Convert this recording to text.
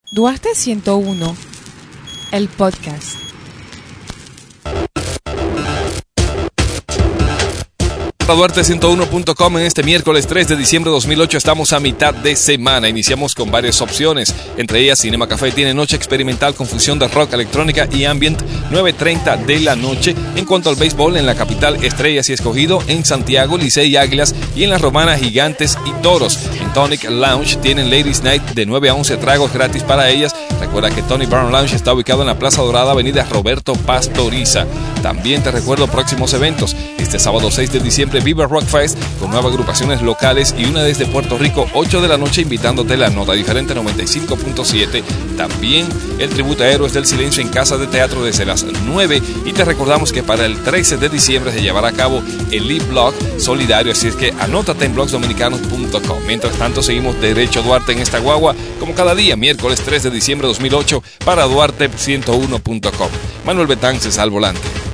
Duarte 101, el podcast. Duarte101.com. En este miércoles 3 de diciembre de 2008 estamos a mitad de semana. Iniciamos con varias opciones, entre ellas Cinema Café tiene noche experimental con fusión de rock, electrónica y ambient, 9:30 de la noche. En cuanto al béisbol, en la capital, Estrellas y Escogido; en Santiago, Licey y Águilas; y en la Romana, Gigantes y Toros. En Tonic Lounge tienen Ladies Night de 9 a 11, tragos gratis para ellas. Recuerda que Tony Brown Lounge está ubicado en la Plaza Dorada, avenida Roberto Pastoriza. También te recuerdo próximos eventos. Este sábado 6 de diciembre, Viva Rock Fest, con 9 agrupaciones locales y una desde Puerto Rico, 8 de la noche, invitándote a la Nota Diferente 95.7. También el tributo a Héroes del Silencio en Casa de Teatro desde las 9. Y te recordamos que para el 13 de diciembre se llevará a cabo el Live Blog solidario, así es que anótate en blogsdominicanos.com. Mientras tanto, seguimos derecho Duarte en esta guagua, como cada día, miércoles 3 de diciembre de 2008, para Duarte101.com. Manuel Betances al volante.